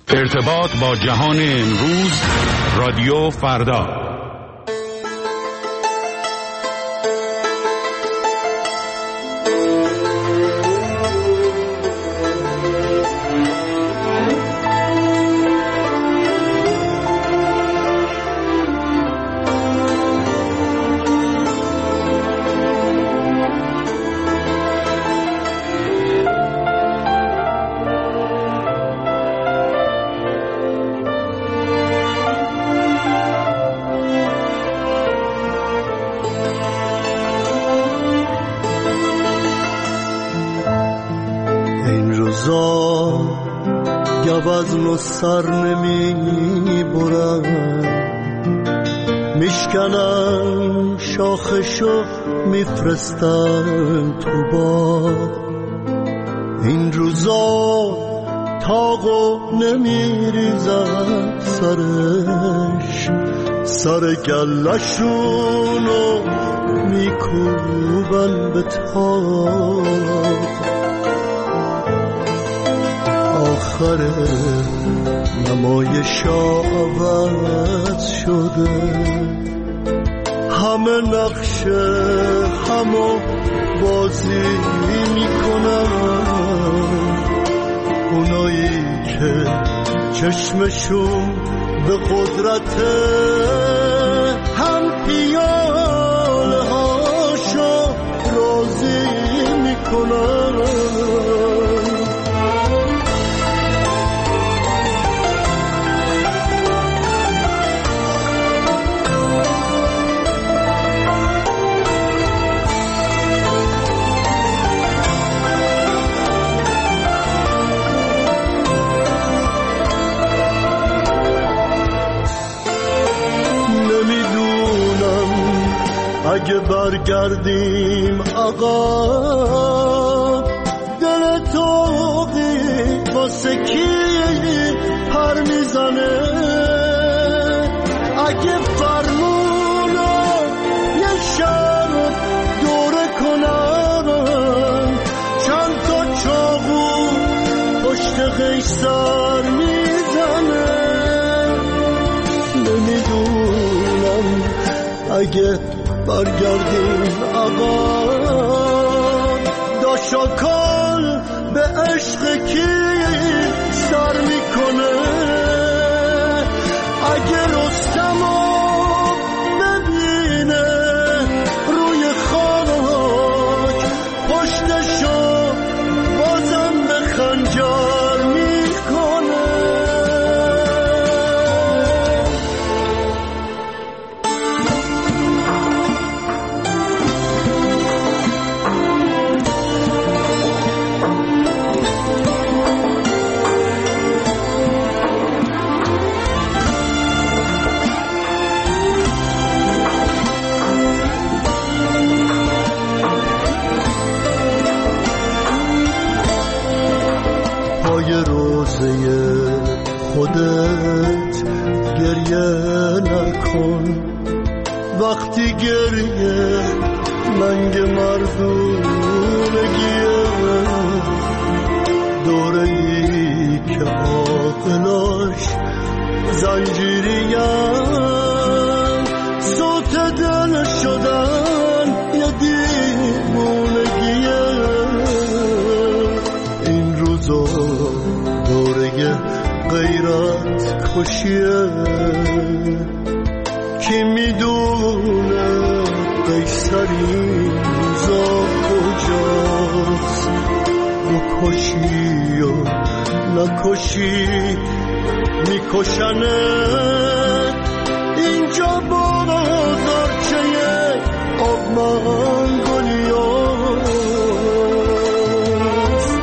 ارتباط با جهان امروز، رادیو فردا. وزن و سر نمی برم، میشکنم شاخشو میفرستم تو باغ. این روزا تاقو نمیریزم سرش، سر گلشونو میکوبن به تاق. آخر نمایشا عوض شده، همه نقشه همو بازی میکنن. اونایی که چشمشون به قدرته، هم پیاله هاشو راضی میکنن. اگه برگردیم عقب، دل توقی واسه کی پر میزنه؟ اگه فرمونو یه شب دوره کنن، چند تا چاقو پشت قیصر میزنه. نمیدونم اگه برگردیم عقب، داشاکال به عشق کی سر میکنه؟ اگه رستمو ببینه روی خاک، پشتشو بازم به خنجر میکنه. خودت گریه نکن، وقتی گریه لنگ مردونگیه. دوره ای که عاقلاش زنجیریم، صوت دل شدن یه دیوونگیه. این روزا دوره غیرت کشیه، کی میدونه قیصری روزا کجاست؟ بکشی و نکشی میکشنه. اینجا بازارچه آب منگولیاست.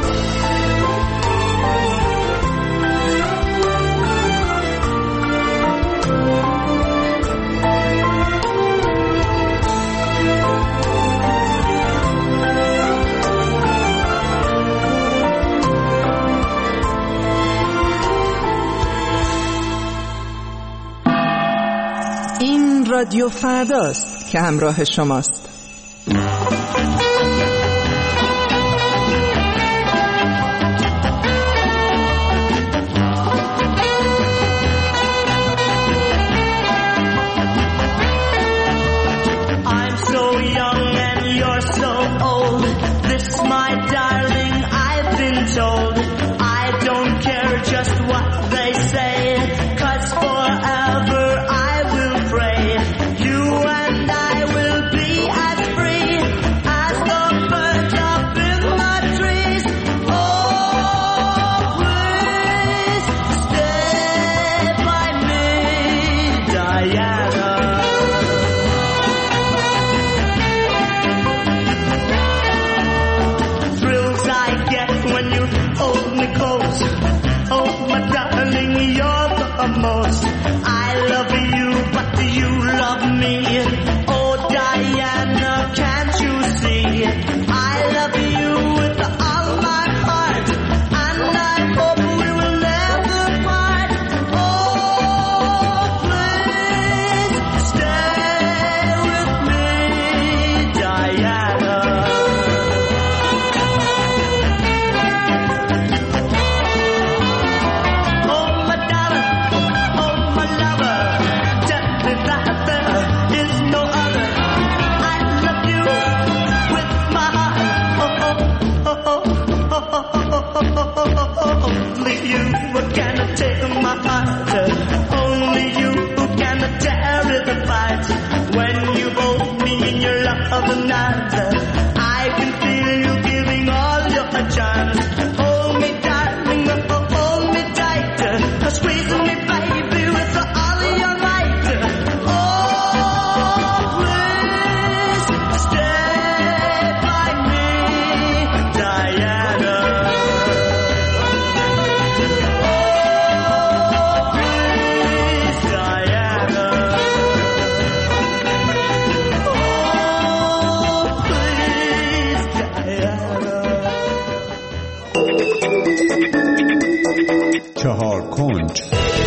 رادیو فرداست که همراه شماست. most. I love you, but do you love me? Oh Diana, can't you see? I love you with all my heart, and I hope we will never part. Oh, please stay with me, Diana. Oh my darling, oh my lover, tell me that there is no other. I love you with my heart. Only you can take my heart. Only you can tear it apart. When you hold me in your loving arms, I can feel you giving all your charms. Hold me, darling, hold me tight. Squeeze me, baby, with all your might. Oh, please stay by me, Diana. Oh, please, Diana. Oh, please, Diana. چهار کنج.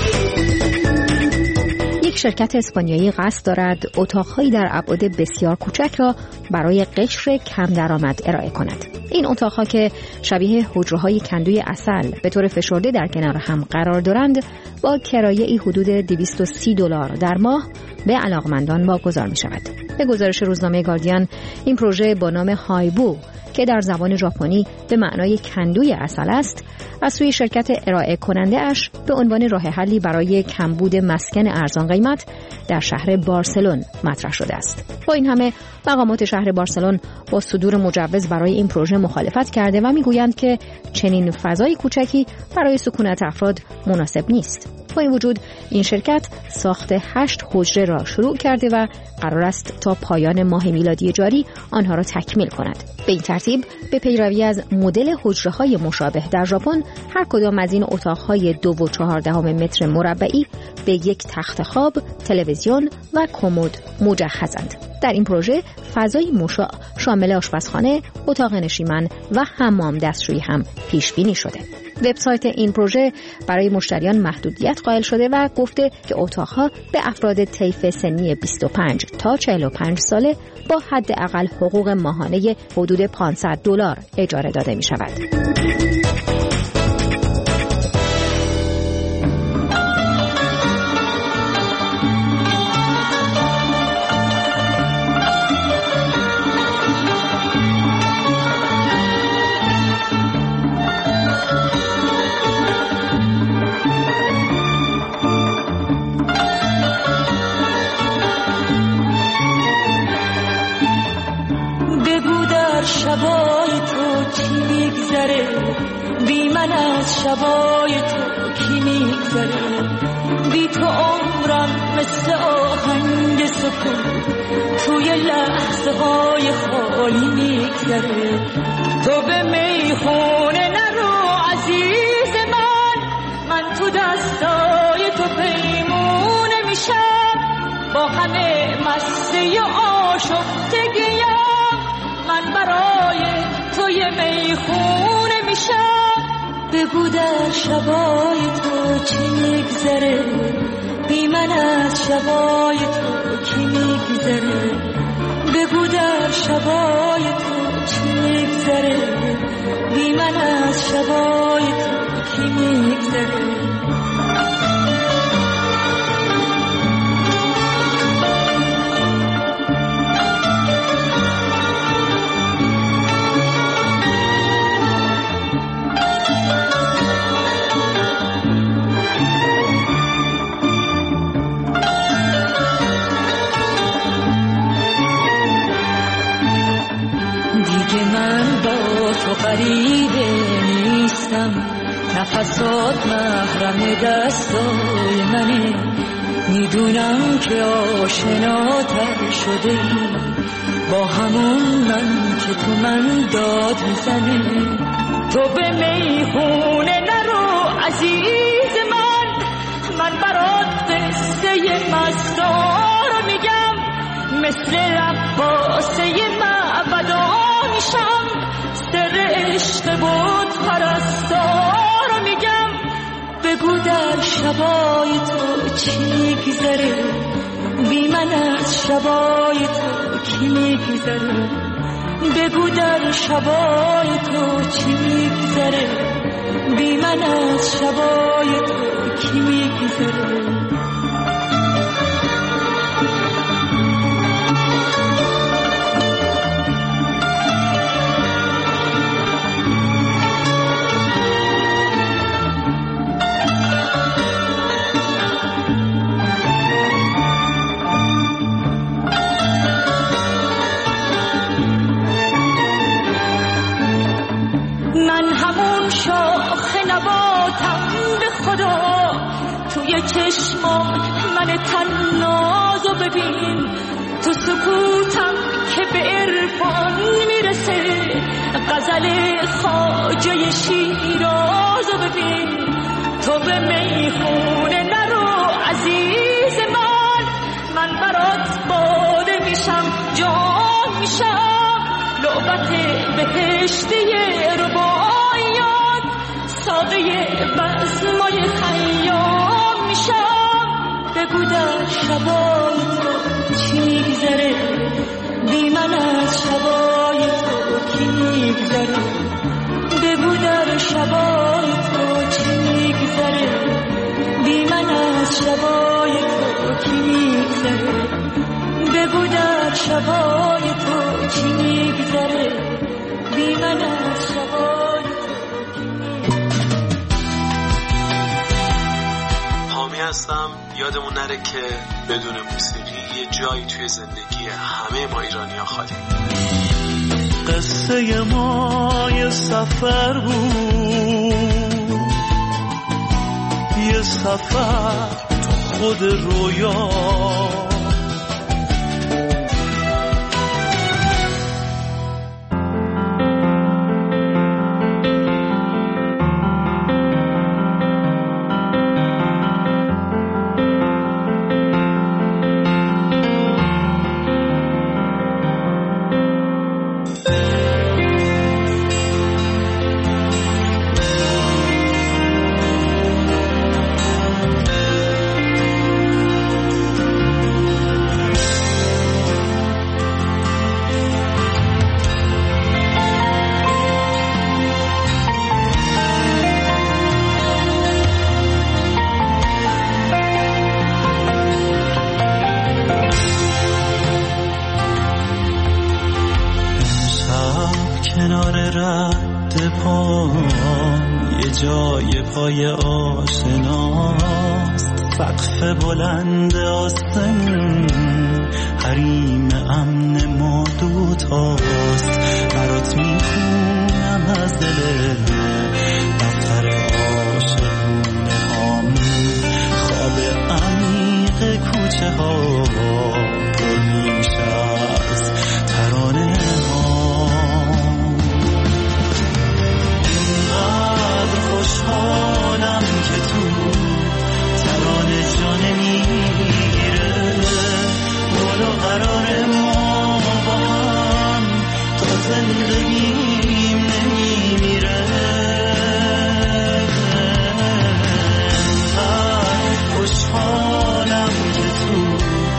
یک شرکت اسپانیایی قصد دارد اتاق‌هایی در ابعاد بسیار کوچک را برای قشر کم درآمد ارائه کند. این اتاق‌ها که شبیه حجره‌های کندوی عسل به طور فشرده در کنار هم قرار دارند، با کرایه‌ای حدود $230 در ماه به علاقمندان واگذار می‌شود. به گزارش روزنامه گاردین، این پروژه با نام هایبو که در زبان ژاپنی به معنای کندوی عسل است، از سوی شرکت ارائه کننده اش به عنوان راه حلی برای کمبود مسکن ارزان قیمت در شهر بارسلون مطرح شده است. با این همه مقامات شهر بارسلون با صدور مجوز برای این پروژه مخالفت کرده و میگویند که چنین فضای کوچکی برای سکونت افراد مناسب نیست. با این وجود این شرکت ساخت 8 حجره را شروع کرده و قرار است تا پایان ماه میلادی جاری آنها را تکمیل کند. به این ترتیب به پیروی از مدل حجره‌های مشابه در ژاپن، هر کدام از این اتاق‌های 2.4 متر مربعی به یک تخت خواب، تلویزیون و کمد مجهزند. در این پروژه فضای مشاع شامل آشپزخانه، اتاق نشیمن و حمام دستشویی هم پیش بینی شده. وبسایت این پروژه برای مشتریان محدودیت قائل شده و گفته که اتاقها به افراد طیف سنی 25 تا 45 ساله با حداقل حقوق ماهانه حدود $500 اجاره داده می شود. شبای تو چی میگذره، بی من از شبای تو کی میگذره، بی تو عمرم مثل آهنگ سکون توی لحظه های خالی میگذره. تو به میخونه نرو عزیز من تو دستای تو پیمونه میشم، با همه مسته آشفتگیم من برای توی میخونه میشم. بگو در شبای تو چی میگذره، بی من از شبای تو کی میگذره، بگو در شبای تو چی میگذره، بی من از شبای تو کی میگذره. غریبه نیستم، نفسات محرم دستای منه، میدونم که آشناتر شده ای با همون من که تو من داد میزنه. تو به میخونه نرو عزیز من برای قصه مستا رو میگم، مثل رقاصه معبدا میشم، سر عشق بود پرستا رو میگم. بگو در شبای تو چی میگذره، بی من از شبای تو کی میگذره. بگو در شبای تو چی میگذره، بی من از شبای تو کی میگذره. توی چشمات من تنازو ببین، تو سکوتم که به عرفان میرسه، غزل خواجه شیرازو ببین. تو به میخونه نرو عزیز من برات باده میشم، جان میشم. لعبت بهشتی رباعیات، ساقه بزمای خیام میشم. بگو در شبای تو چی میگذره، بی من از شبای تو کی میگذره. بگو در شبای تو چی میگذره، بی من از شبای تو کی میگذره. بگو در شبای تو چی میگذره، بی من از شبای تو کی میگذره. حامی هستم. یادمون نره که بدون موسیقی یه جایی توی زندگی همه ما ایرانی‌ها خالی. قصه ما یه سفر بود، یه سفر تو خود رویا. جای پای آشناست، سقف بلند آسمون حریم امن ما دوتاست. برات میخونم از دل دفتر عاشقونه هامون، خواب عمیق کوچه ها پر میشه از ترانه ها. خوشحالم که تو ترانه جان میگیره، بالا قرار ما با هم تا زندگیم نمیمیره. خوشحالم که تو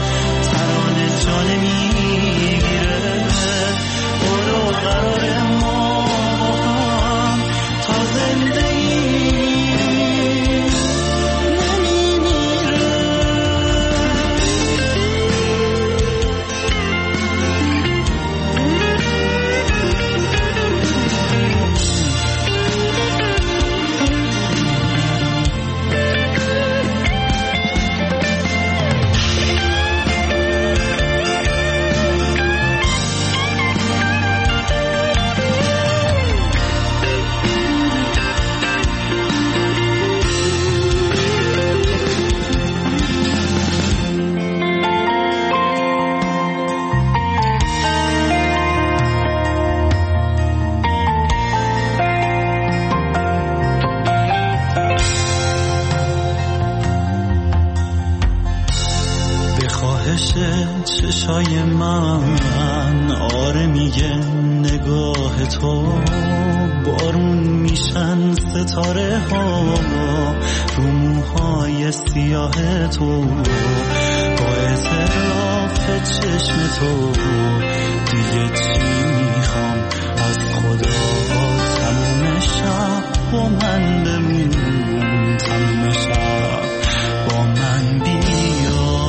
میکشه چشای من، آره میگه نگاه تو، بارون میشن ستاره ها رو موهای سیاه تو، با اعتراف چشم تو دیگه چی میخوام از خدا، تموم شب با من بمون، تموم شب با من بیا.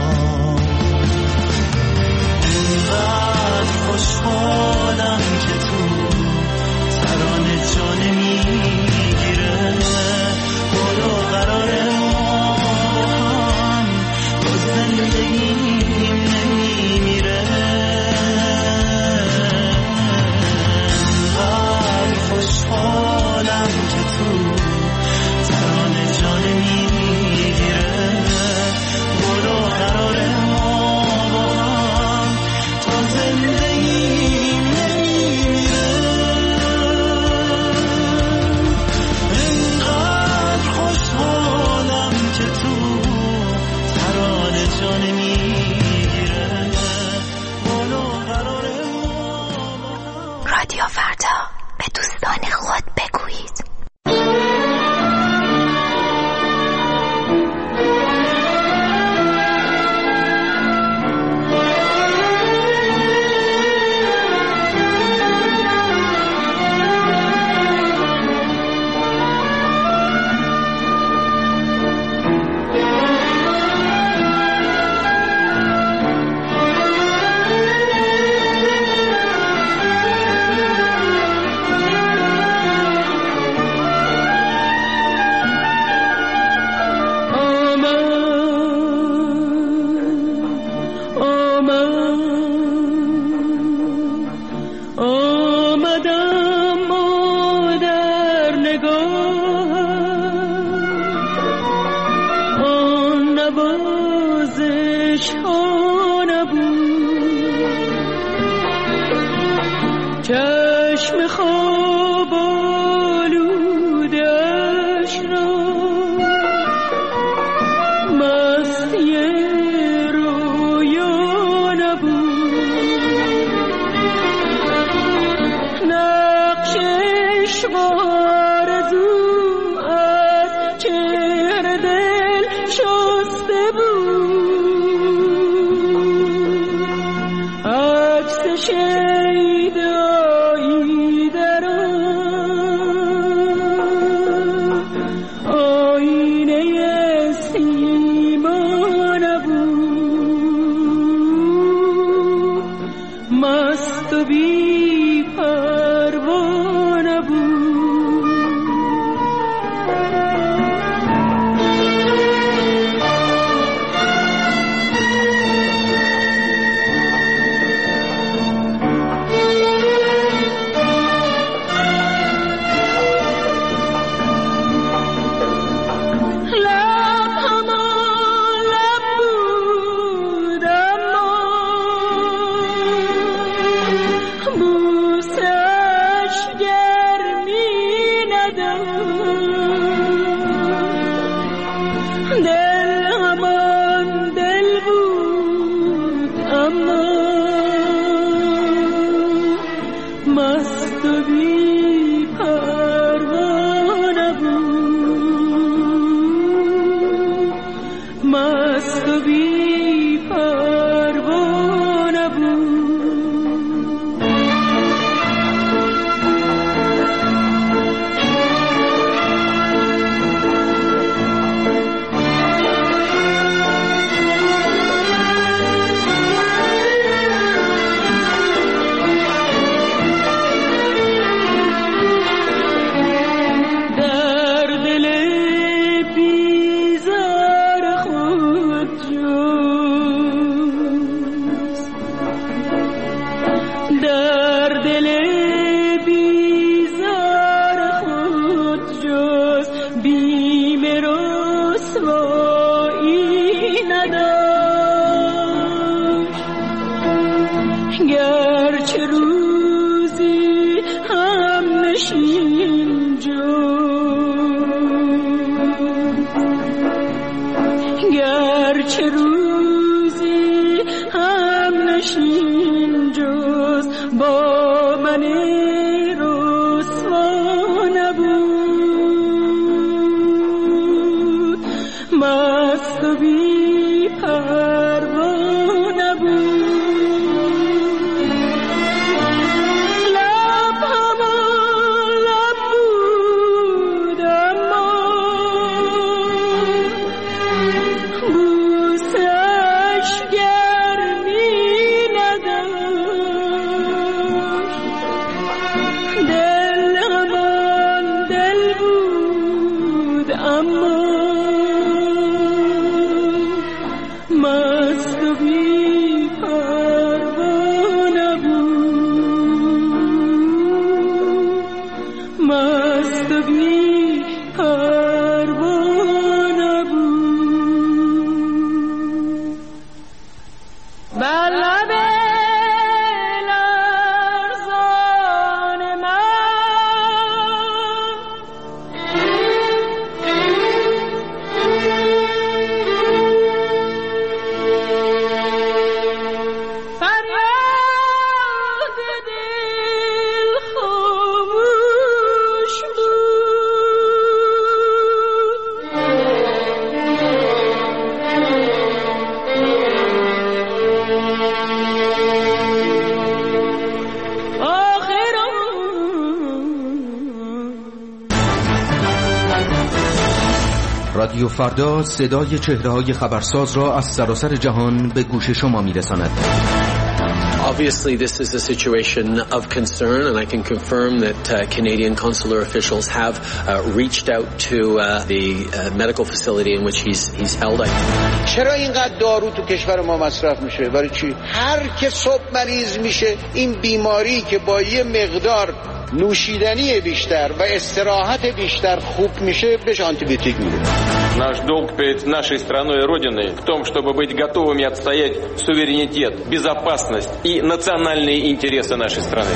اینقدر خوشحالم که تو ترانه جان میگیره، خدا قراره ما هم با زندگیم نمیمیره. اینقدر خوشحالم که تو ترانه جان میگیره، خدا قراره ما با هم تا زندگیم نمیمیره. اینقدر خوشحالم که تو ترانه جان میگیره، خدا قراره ما با هم. رادیو فردا، به دوستان خود بگویید. چشم خواب آلودش را مستی رویا نبود، نقشش آرزو از چهره دل شسته بود، عکس شیدایی در آینه سیما نبود، مست و بی پروا نبود. مست و بی پروا نبود، مست و بی پروا نبود. گرچه روزی هم نشین جز، گرچه روزی مست و بی پروا نبود. لب همان لب بود اما بوسش گرمی نداشت. دل همان دل بود اما مست و بی پروا نبود. مست و بی پروا نبود. بر لب لرزان من فریاد دل خاموش بود. آخرا رادیو فردا صدای چهره‌های خبرساز را از سراسر جهان به گوش شما می‌رساند. Obviously, this is a situation of concern, and I can confirm that Canadian consular officials have reached out to the medical facility in which he's held. چرا اینقدر دارو تو کشور ما مصرف میشه؟ برای چی؟ هر که صبح مریض میشه این بیماری که با یه مقدار نوشیدنی بیشتر و استراحت بیشتر خوب میشه بهش آنتیبیوتیک میده. Наш долг перед нашей страной и Родиной в том, чтобы быть готовыми отстоять суверенитет, безопасность и национальные интересы нашей страны.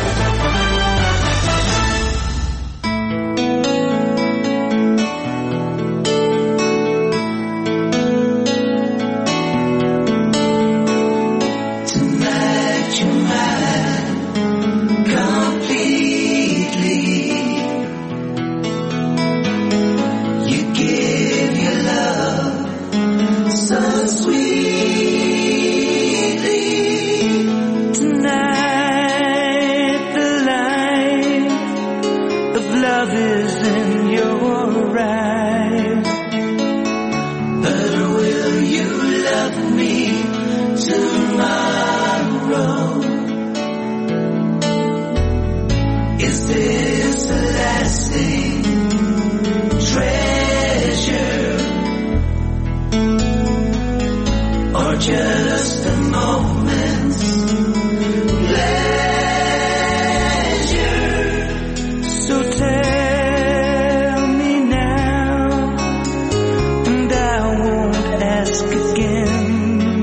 Just a moment's pleasure. So tell me now, and I won't ask again.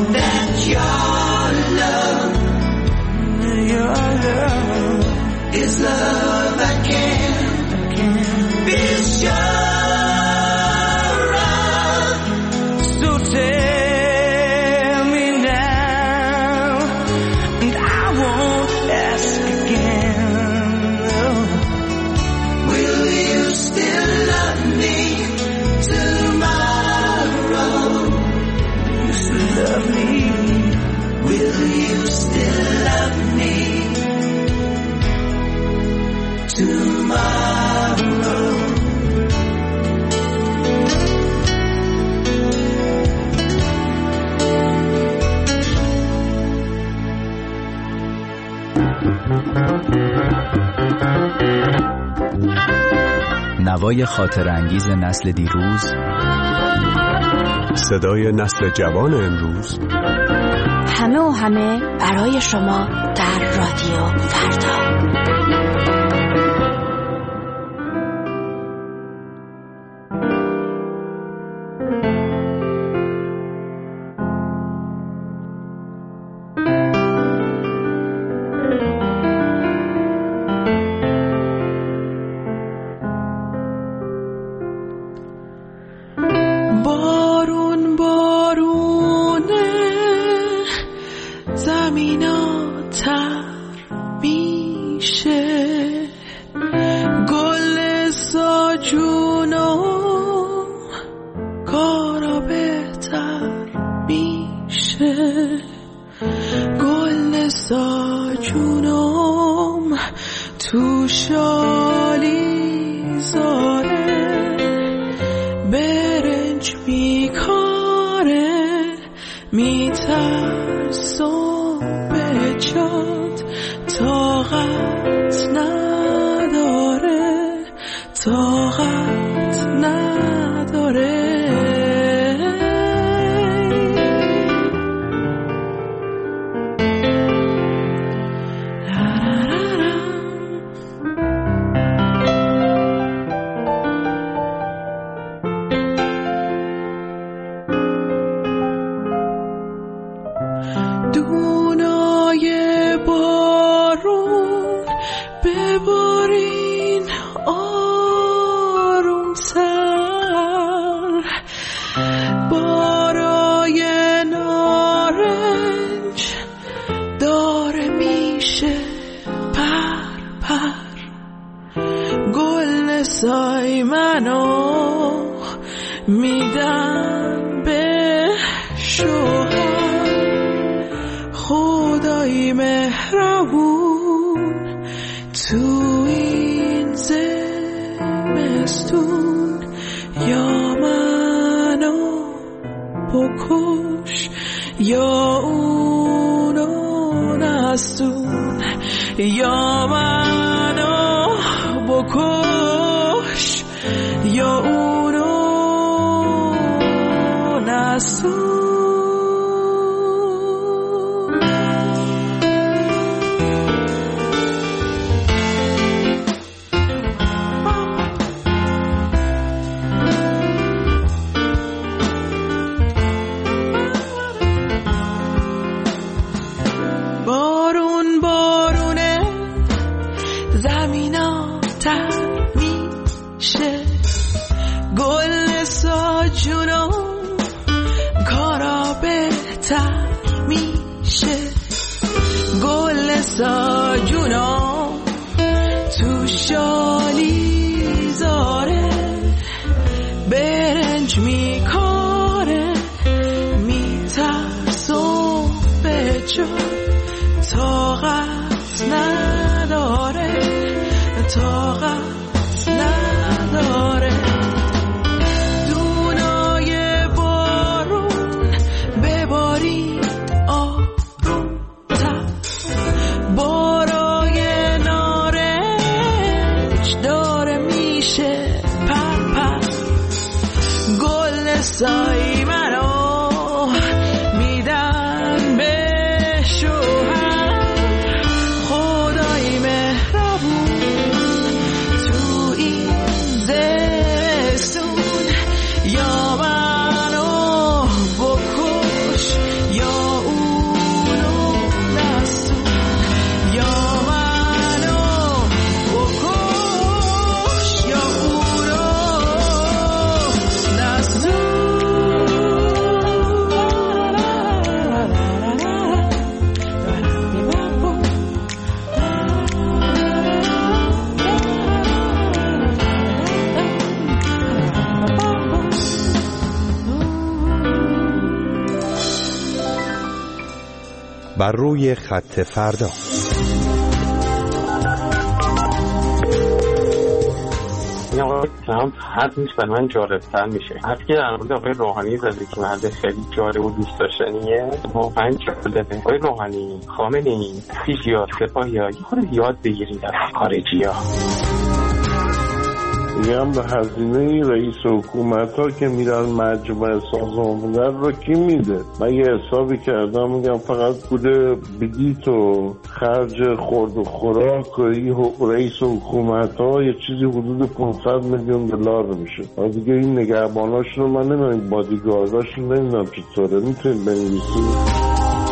that your love is love I can't be sure. نوای خاطر انگیز نسل دیروز، صدای نسل جوان امروز، همه و همه برای شما در رادیو فردا. To بر روی خط فردا. این آقای ترامپ حرفش برای من جالب‌تر میشه. حرفی که در مورد آقای روحانی زده که مرد خیلی جالب و دوست داشتنیه، واقعا جالبه. آقای روحانی، خامنه‌ای، فیزیات، سپاهی‌ها خود یاد بگیرید از خارجی‌ها. میگم به هزینه رئیس حکومت ها که میرن مجمع سازمان ملل رو کی میده؟ من یه حسابی کردم، میگم فقط بوده بلیط و خرج خورد و خوراک و رئیس حکومت ها یه چیزی حدود 500 میلیون دلار میشه. دیگه این نگهباناشون رو من نمیدونم، بادیگارداشون نمیدونم چطوره. میتونید بنویسید.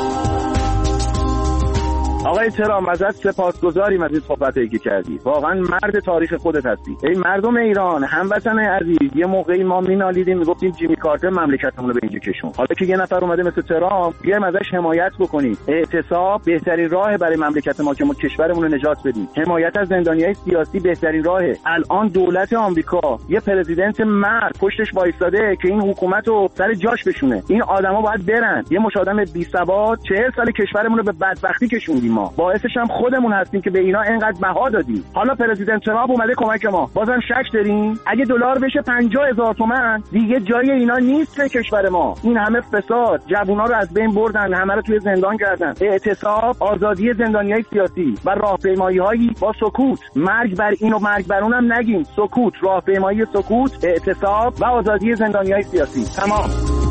آقای ترامپ ازت سپاسگزاریم از این صحبتایی که کردی. واقعا مرد تاریخ خودت هستی. ای مردم ایران، هموطن عزیز، یه موقعی ما مینالیدیم میگفتیم جیمی کارتر مملکتمون رو به اینجا کشون. حالا که یه نفر اومده مثل ترامپ، بیایم ازش حمایت بکنیم. اعتصاب بهترین راه برای مملکت ما که ما کشورمون رو نجات بدیم. حمایت از زندانیای سیاسی بهترین راهه. الان دولت آمریکا یه پرزیدنت مرد پشتش وایساده که این حکومت رو سر جاش بشونه. این آدما باید برن. یه مش آدم بی ثبات 40 سال کشورمون رو به بدبختی کشوندیم. ما باعثش هم خودمون هستیم که به اینا اینقدر بها دادیم. حالا پرزیدنت ترامپ اومده کمک ما، بازم شک داریم؟ اگه دلار بشه 50,000 تومان دیگه جای اینا نیست به کشور ما. این همه فساد، جوونا رو از بین بردن، همه رو توی زندان کردن. اعتصاب، آزادی زندانیای سیاسی و راهپیمایی‌هایی با سکوت. مرگ بر این و مرگ بر اونم نگیم. سکوت، راهپیمایی، سکوت، اعتصاب و آزادی زندانیای سیاسی. تمام.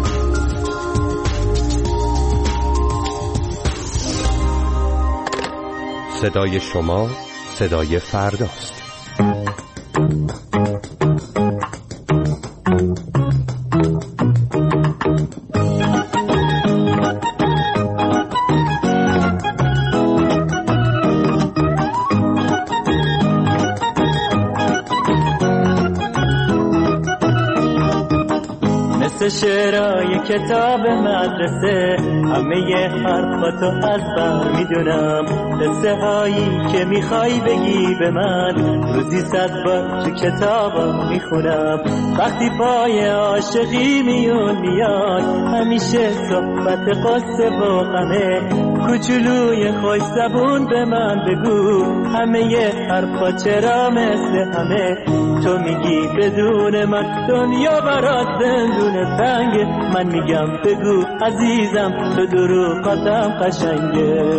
صدای شما صدای فرداست. شعرهای کتاب مدرسه، همه حرفاتو از بر میدونم. قصه هایی که میخوای بگی به من، روزی 100 بار تو کتابا میخونم. وقتی پای عاشقی میون میاد، همیشه صحبت قصه و غمه. کوچولوی خوش زبون به من بگو، همه حرفا چرا مثل همه. تو میگی بدون من دنیا برات زندون تنگه، من میگم بگو عزیزم تو دروغاتم قشنگه.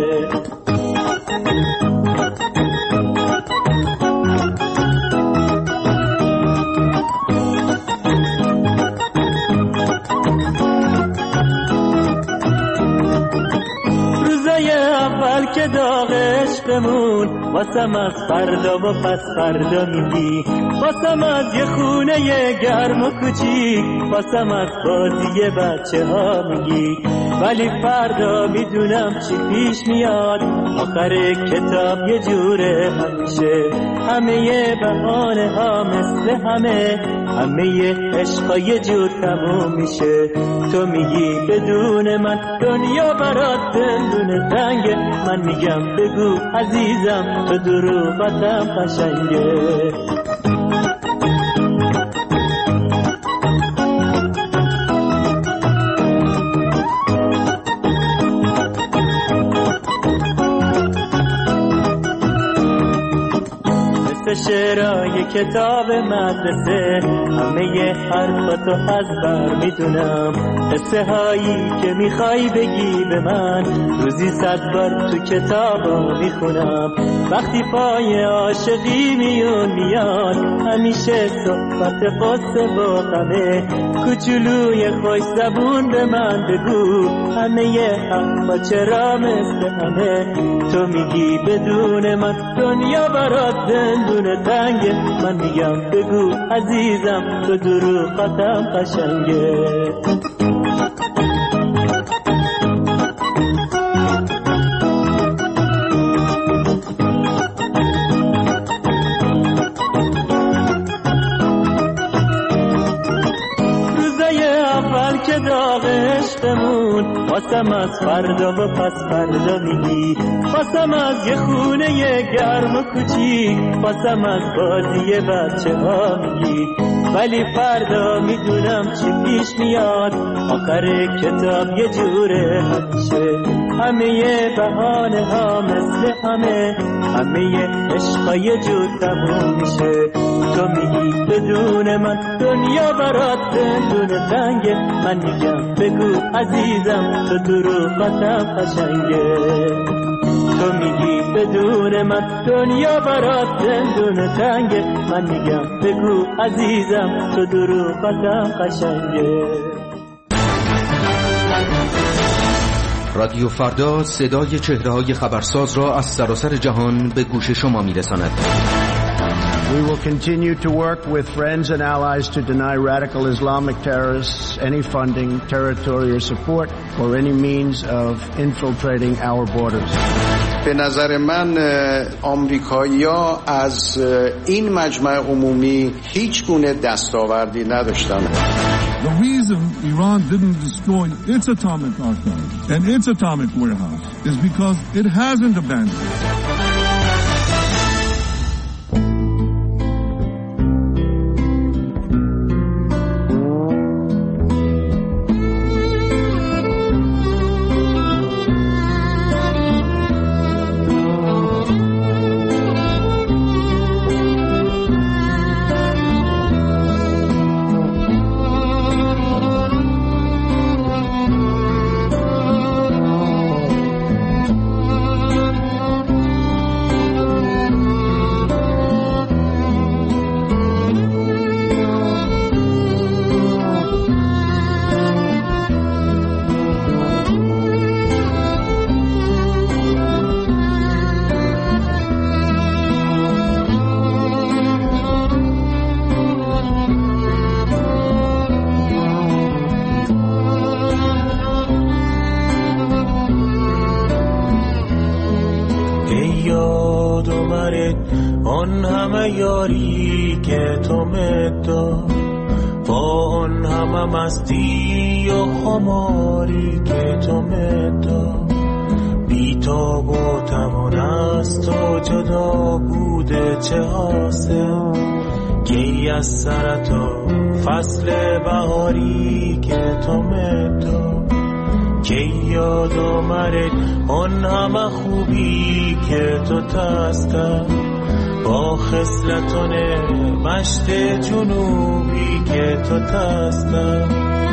روزای اول که داغ عشقمون واسم از فردا و پس فردا میدی، واسم از یه خونه گرم و کوچیک، واسم از بازی بچه ها میگی. ولی فردا میدونم چی پیش میاد، آخر کتاب یه جوره همیشه. همه بهانه ها مثل همه عشقا یه جور تموم میشه. تو میگی بدون من دنیا برات زندون تنگه، من میگم بگو عزیزم تو دروغاتم قشنگه. شعرهای کتاب مدرسه، همه حرفاتو از بر میدونم. قصه هایی که میخوای بگی به من، روزی 100 بار تو کتابا میخونم. وقتی پای عاشقی میون میاد، همیشه صحبت قصه و غمه. کوچولوی خوش زبون به من بگو، همه حرفا چرا مثل همه. تو میگی بدون من دنیا برات زندون تنگه، من میگم بگو عزیزم تو دروغاتم قشنگه. که داغ عشقمون واسم از فردا و پس فردا میگی. واسم از یه خونه گرم و کوچیک، واسم از بازی بچه ها میگی. ولی فردا میدونم چی پیش میاد، آخر کتاب یه جوره همیشه. همه بهانه ها مثل همه عشقای جور تموم میشه. تو میگی بدون من دنیا برات زندون تنگه، من میگم بگو عزیزم تو دروغاتم قشنگه. تو میگی بدون من دنیا برات زندون تنگه، من میگم بگو عزیزم تو دروغاتم قشنگه. رادیو فردا صدای چهره‌های خبرساز را از سراسر جهان به گوش شما می‌رساند. We will continue to work with friends and allies to deny radical Islamic terrorists any funding, territory or support or any means of infiltrating our borders. به nazar man آمریکایی‌ها از این مجمع عمومی هیچ گونه دستاوردی نداشتند. The reason Iran didn't destroy its atomic archive and its atomic warehouse is because it hasn't abandoned it. آن همه یاری که تو مدار، با آن همه مستی و خماری که تو مدار، بی‌تاب و توان است و جدا بوده چه حاصل، کی از سر تا فصل بهاری که تو مدار، کی یاد آمد آن همه خوبی که تو تسته، با خصلتان مشت جنوبی که تو تسته.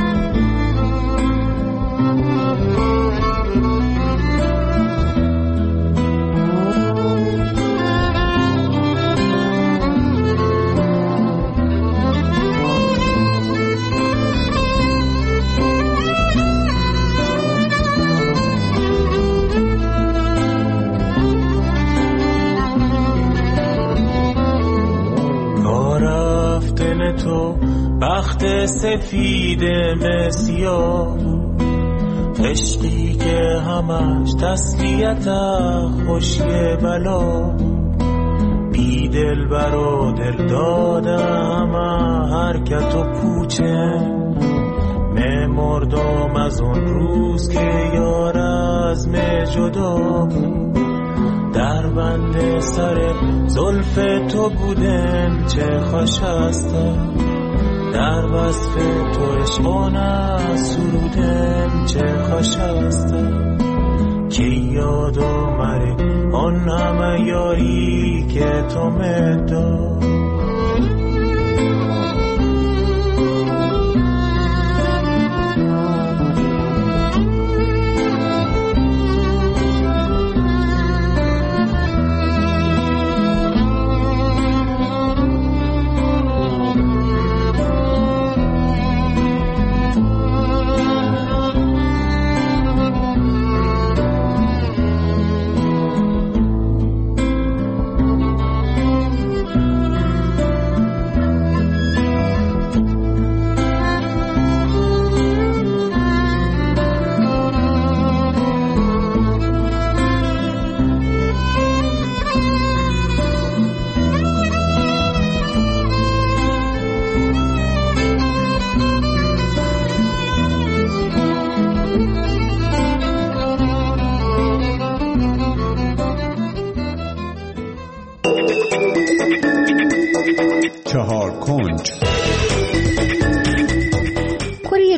تو بخت سفید مسیاه، عشقی که همش تسلیت خوشی بلا، بی دل بر و دل دادم حرکت و پوچه، مردم از اون روز که یار از جدا بود، در بند سر زلف تو بودم چه خوش هستم، در وصف تو عشقانه سرودم چه خوش هستم، که یاد آمد آن همه یاری که تو مدار.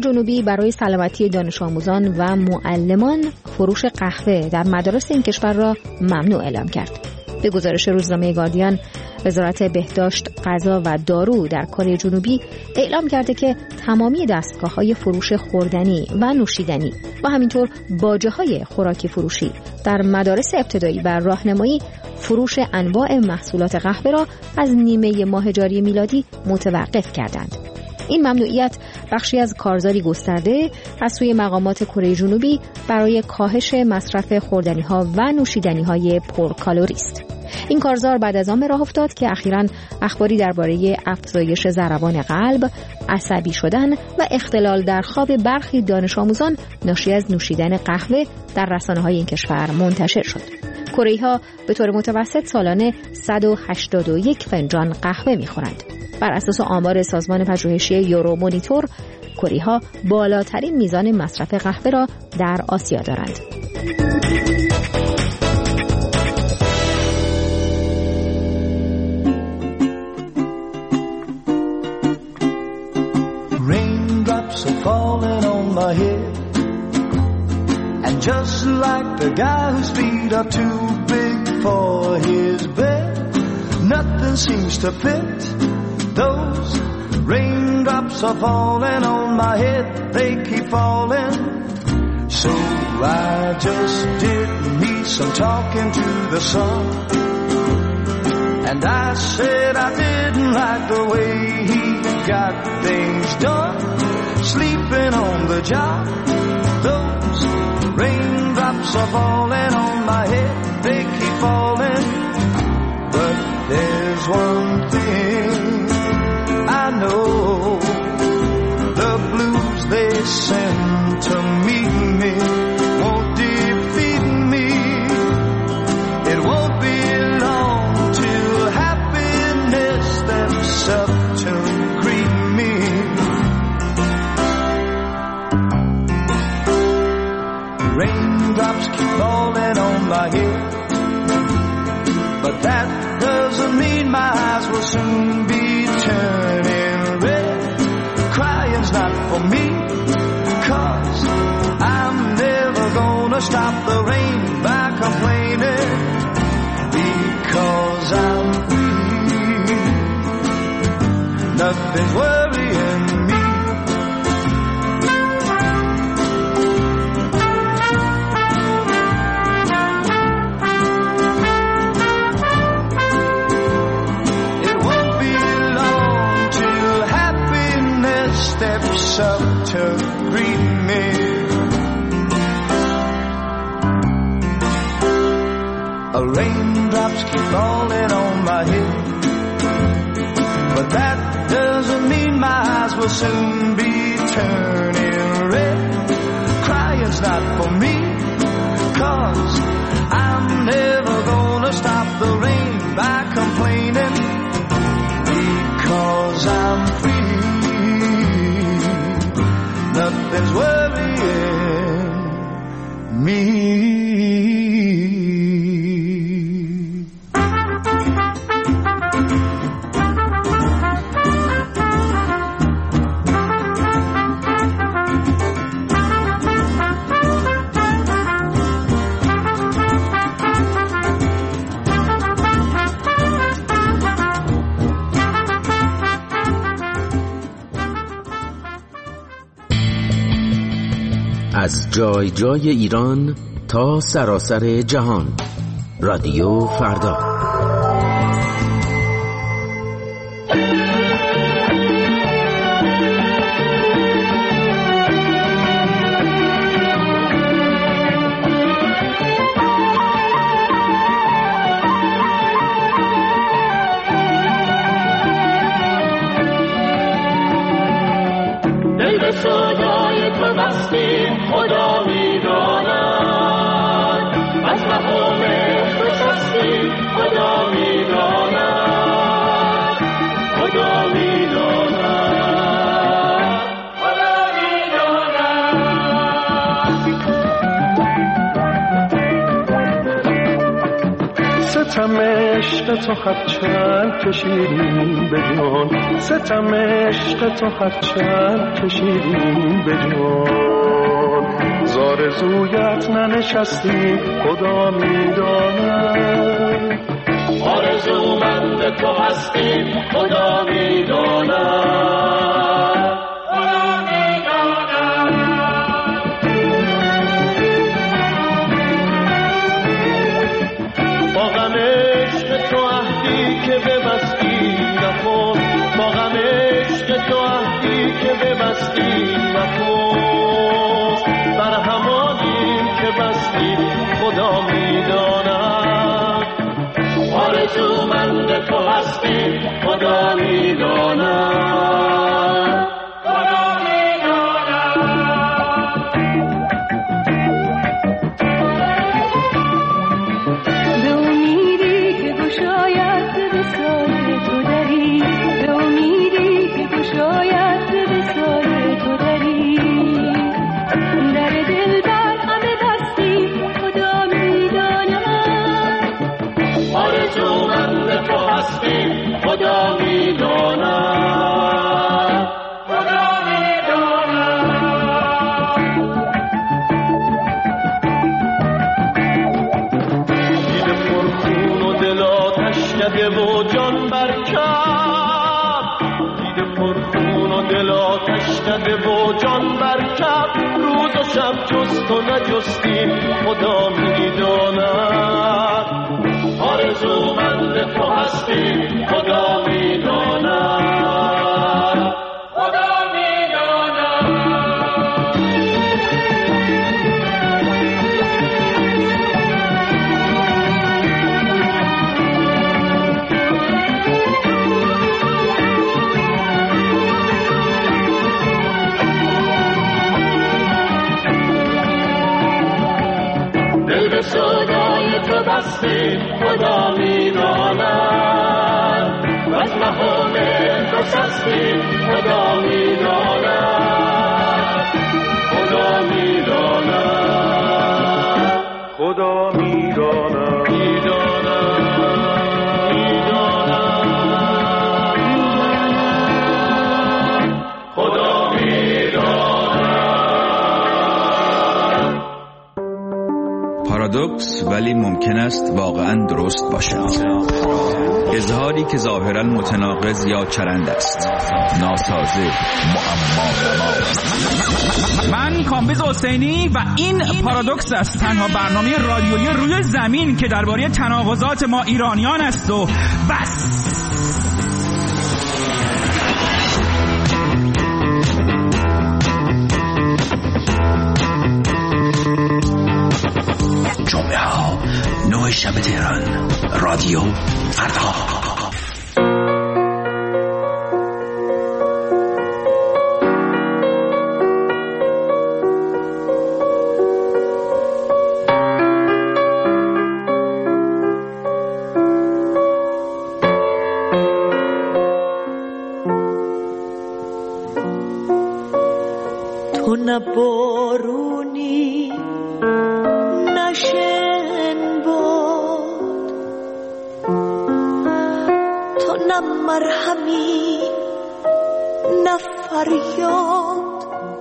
جنوبی برای سلامتی دانش آموزان و معلمان فروش قهوه در مدارس این کشور را ممنوع اعلام کرد. به گزارش روزنامه گاردین، وزارت بهداشت، غذا و دارو در کره جنوبی اعلام کرده که تمامی دستگاه‌های فروش خوردنی و نوشیدنی و همینطور باجه‌های خوراکی فروشی در مدارس ابتدایی بر راهنمایی فروش انواع محصولات قهوه را از نیمه ماه جاری میلادی متوقف کردند. این ممنوعیت بخشی از کارزاری گسترده از سوی مقامات کره جنوبی برای کاهش مصرف خوردنی‌ها و نوشیدنی‌های پرکالری است. این کارزار بعد از آن به راه افتاد که اخیراً اخباری درباره افزایش ضربان قلب، عصبی شدن و اختلال در خواب برخی دانش آموزان ناشی از نوشیدن قهوه در رسانه‌های این کشور منتشر شد. کره‌ای‌ها به طور متوسط سالانه 181 فنجان قهوه می‌خورند. بر اساس آمار سازمان پژوهشی یورو مانیتور، کره‌ای‌ها بالاترین میزان مصرف قهوه را در آسیا دارند. Raindrops are falling on my head, and just like the guy whose feet are too big for his bed, nothing seems to fit. Those raindrops are falling on my head, they keep falling. So I just did me some talking to the sun, and I said I didn't like the way he got things done, sleeping on the job. Those raindrops are falling on my head, they keep falling. But there's one thing I know, the blues they send to meet me won't defeat me. It won't be long till happiness steps up to greet me. Raindrops keep falling on my head, but that doesn't mean my eyes will soon be turning red. Crying's not for me, 'cause I'm never gonna stop the rain by complaining, because I'm free. Nothing's worrying me. Steps up to greet me. Raindrops keep falling on my head, but that doesn't mean my eyes will soon be turning red. Crying's not for me, 'cause I'm never gonna stop the rain by complaining, because I'm free. Nothing's worrying me. از جای جای ایران تا سراسر جهان، رادیو فردا. خدا می‌داند از مقام نشستی ستم عشق تو هرچند کشیدیم به جان، ستم عشق تو هرچند کشیدیم به جان، زارزویت ننشستی خدا میداند، آرزومند تو هستی خدا میداند، خدا میداند. با غم عشق تو عهدی که ببستی نکن، با غم عشق تو عهدی که ببستی نکن، بر همانی که بستی خدا میداند، آرزومند تو هستی خدا میداند، خدا میداند. به امیدی که گشاید به سایه تو دری، به امیدی که گشاید به سایه تو دری، در دل بر همه بستی خدا میداند، آرزومند تو هستی خدا میداند، خدا میداند. دیده پرخون و دل آتش کده و جان برکب، دیده پرخون و دل آتش کده و جان برکب، روز و شب جست و نجستی خدا میداند، آرزومند تو هستی خدا میداند، خدا میداند. دل به سودای تو بستی خدا میداند، و از مهام تو سستی خدا میداند، خدا میداند، خدا میداند، خدا میداند. پارادوکس ولی ممکن است واقعا درست باشد. اظهاری که ظاهرا متناقض یا چرند است، ناسازه، معما. من کامبیز حسینی و این پارادوکس است، تنها برنامه رادیویی روی زمین که درباره تناقضات ما ایرانیان است و بس. جمعه ها 9 شب تهران، رادیو فردا. تو نه بارونی نشن باد، تو نه مرهمی نه فریاد،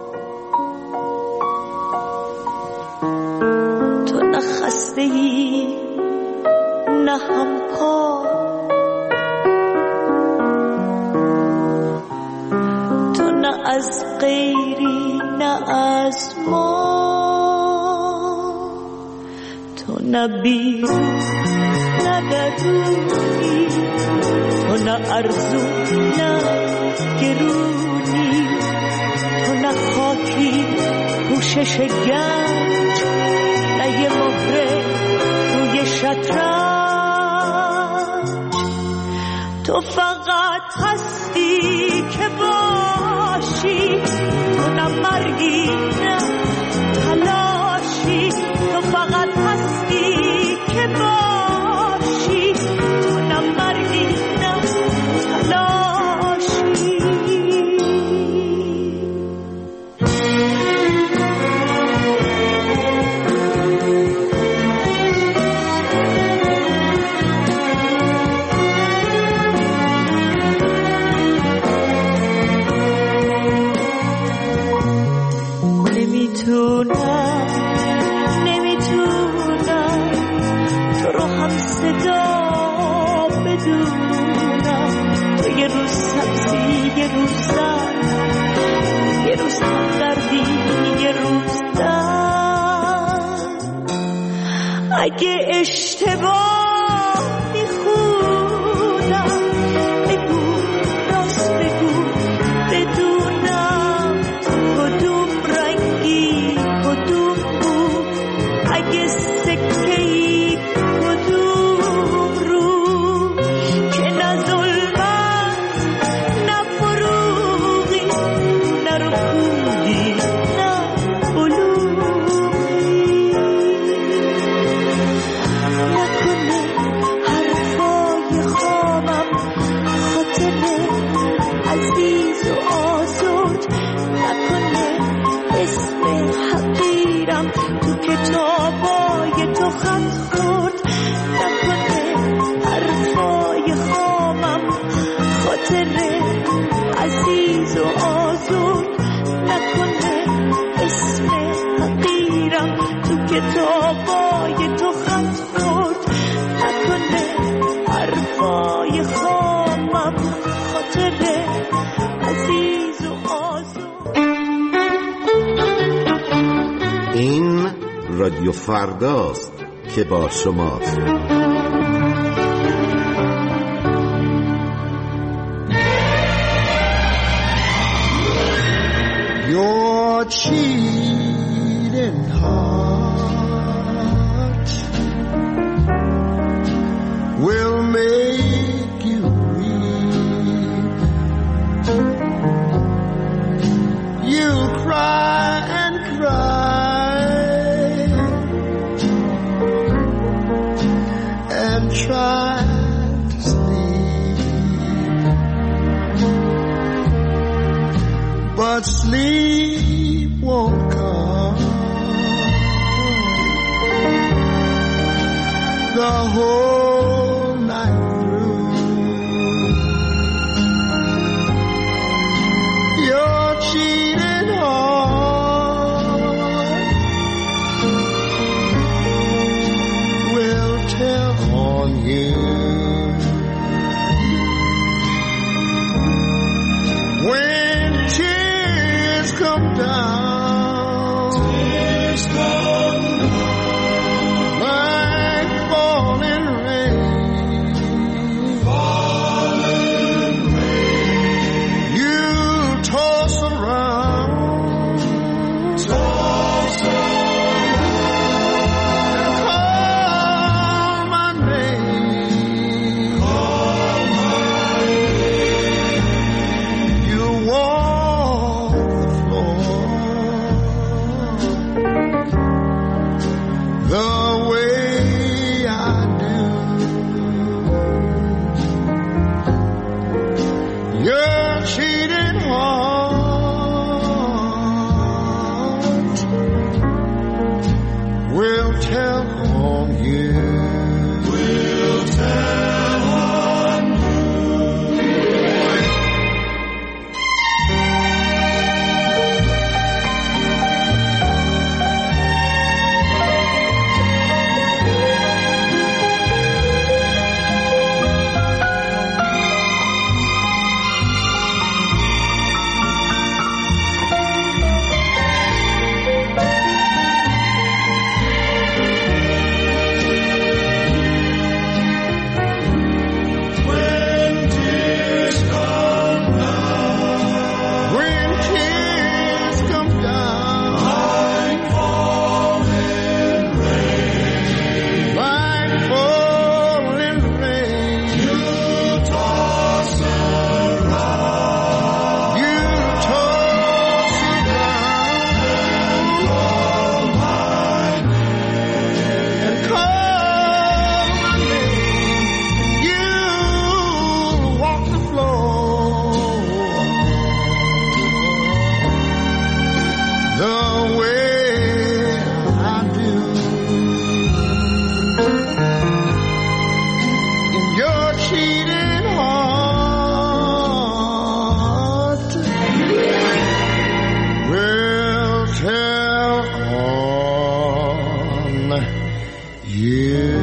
تو نه خسته‌ای نه همپا، تو نه از غیری نه از ما، تو نه بیرون نه درونی، تو نه ارزو نه گرونی، تو نه خاکی پوشش گنج، نه یه مهره روی شطرنج، تو فقط هستی که باشی، تو نه مرگی نه تلاشی، تو فقط هستی که باشی، تو نه مرگی نه تلاشی. جدا بدونم تو یه روز سبزی یه روز سبز یه روز تقدردی یه روز درد اگه اشتباه میخونم بگو راست بگو بدونم کدوم رنگی کدوم بود اگه سکه‌ای کدوم رو که نه ظلمت نه فروغی نه رکودی نه بلوغی نکنه حرفای خوابم خاطره عزیز و آزاد نکنه اسم حقیرم تو کتابای تو خط خورد نکنه حرفای خوابم خاطره عزیز و آزاد نکنه اسم حقیرم تو کتابای تو خط خورد نکنه حرفای خوابم خاطره عزیز و آزاد. این رادیو فرداست که با شماست. Your cheating heart will make you weep. You'll cry and cry and try to sleep, but sleep won't come. The whole night through, your cheating heart will tell on you. When tears come down, tears come down like falling rain, falling rain. You toss around, toss around, and call my name, call my name. You walk the floor the way I do. Your cheating heart will tell on you. Will tell on you. When tears come down, when tears come down, like falling rain, like falling rain, you toss around, you toss around, and call my name, and call my name. You walk the floor the way I do. In your cheating heart will tell on you.